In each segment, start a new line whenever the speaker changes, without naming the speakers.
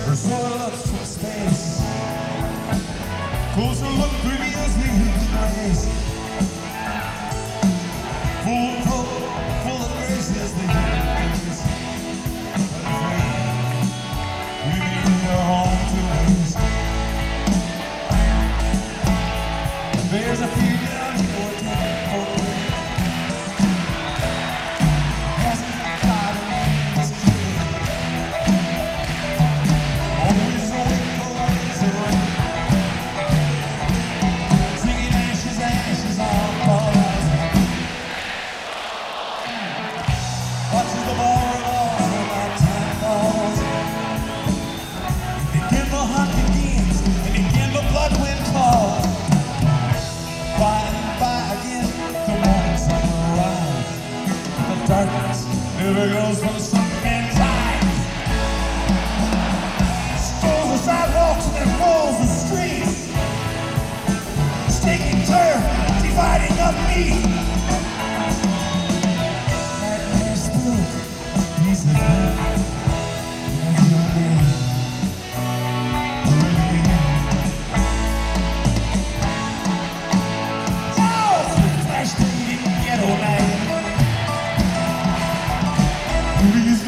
Loves from space, closer look reveals the human race. Full of hope, full of grace is the human race. Afraid we may be a home to waste. There's a few down here taking hope. Hasn't got a this kid. Always awake, always awake. Singing ashes, ashes on bars. Watches the ball revolve till my time falls. And again the hunt begins, and again the blood wind calls. By and by again, the morning sun will rise. The darkness never goes from the sunken tide. Strolls the sidewalks and then rolls the streets. Staking turf, dividing up meat. Nightmares spook, peace is good. Please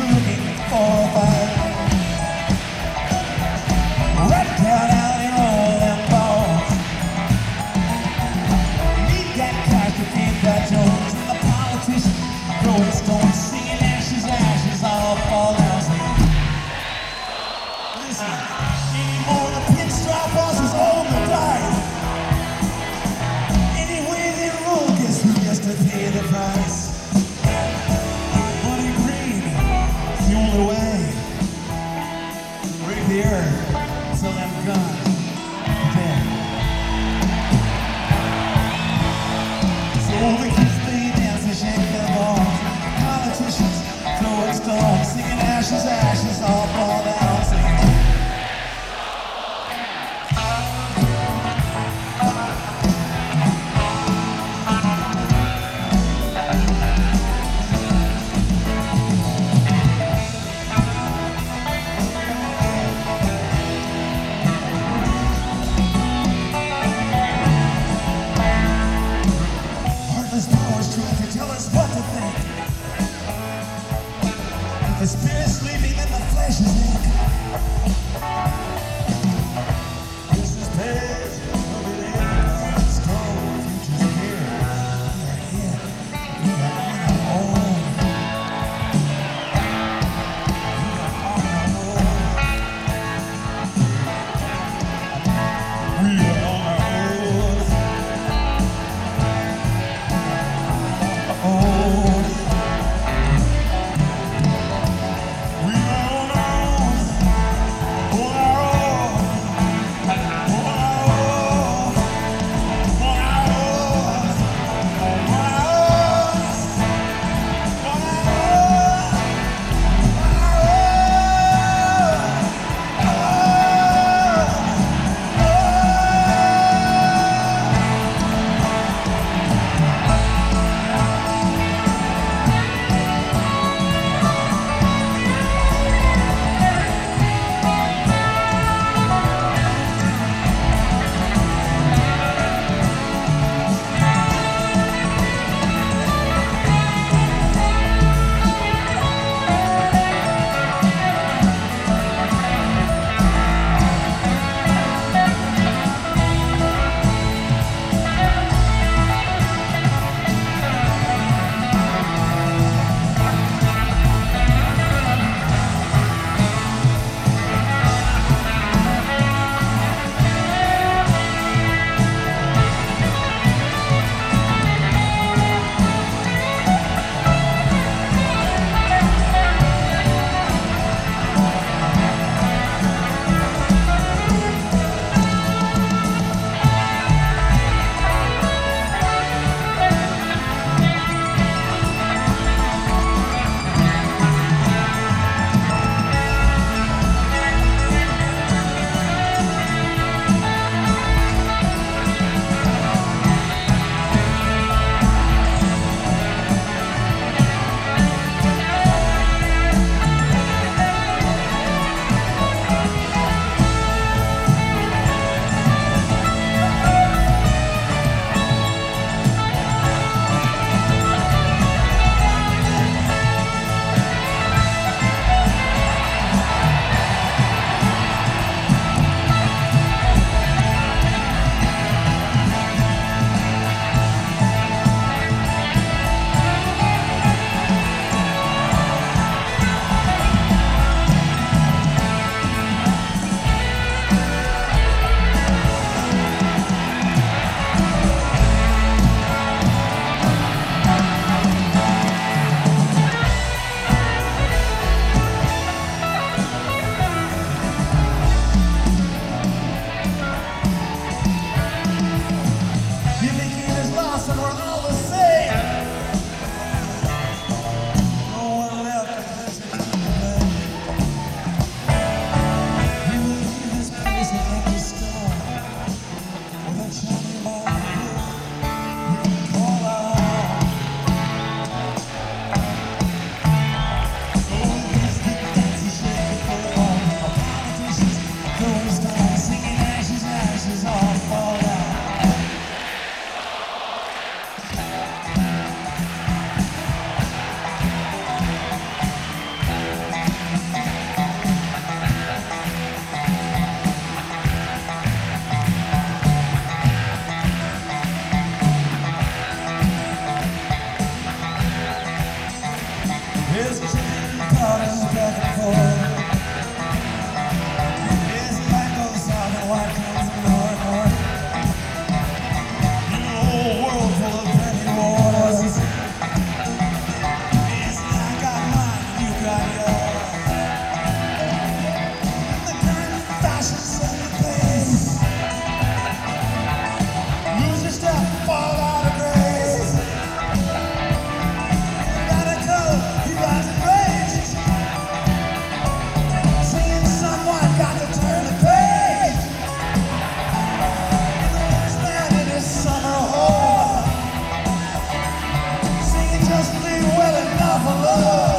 for love.